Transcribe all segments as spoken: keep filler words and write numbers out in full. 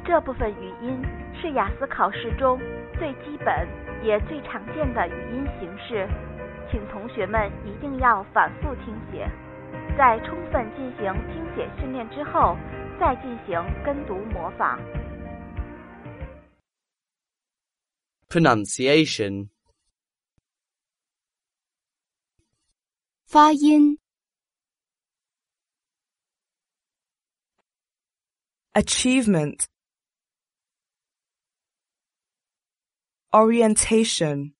这部分语音是雅思考试中最基本也最常见的语音形式，请同学们一定要反复听写，在充分进行听写训练之后，再进行跟读模仿。 Pronunciation. 发音 Achievement, Orientation,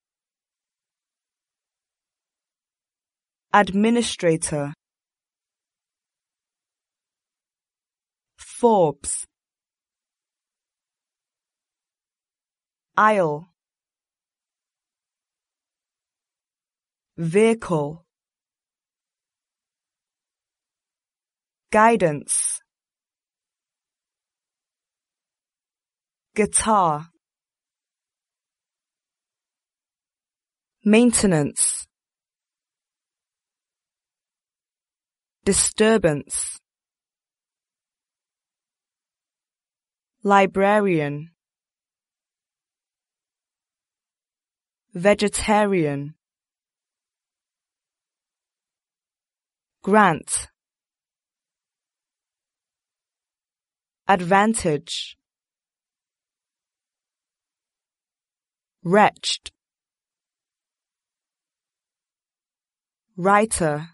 Administrator, Forbes, Aisle, Vehicle, Guidance, Guitar, Maintenance, Disturbance, Librarian, Vegetarian, Grant, Advantage, Wretched, Writer,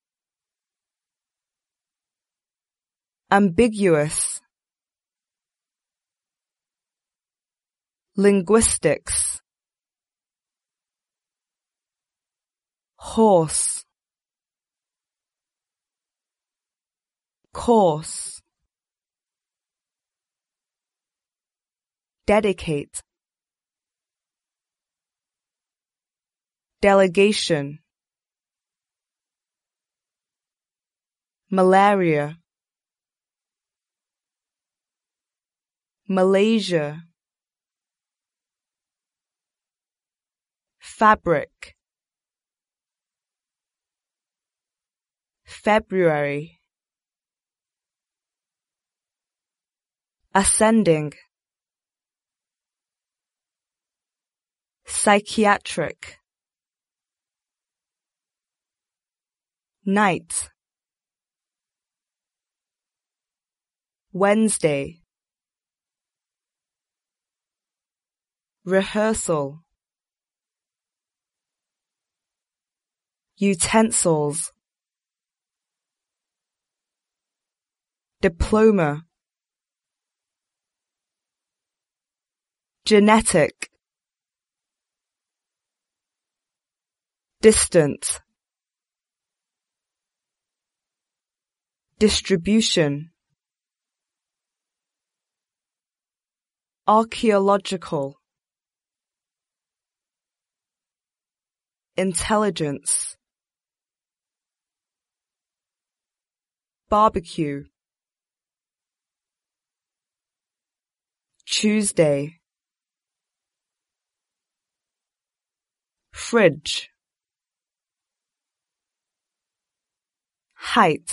Ambiguous, Linguistics, Horse, Course, Dedicate, Delegation, Malaria, Malaysia, Fabric, February, Ascending, Psychiatric, Night, Wednesday, Rehearsal, Utensils, Diploma, Genetic, Distant, Distribution, Archaeological, Intelligence, Barbecue, Tuesday, Fridge, Height,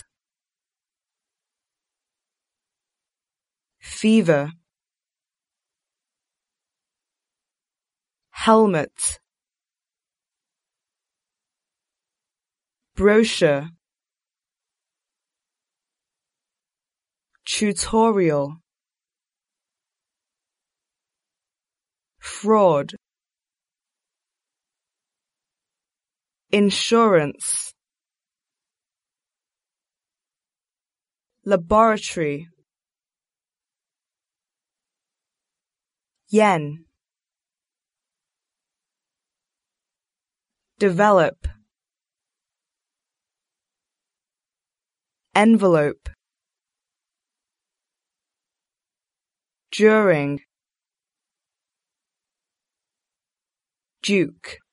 Fever, Helmet, Brochure, Tutorial, Fraud, Insurance, Laboratory, Yen, Develop, Envelope, During, Duke,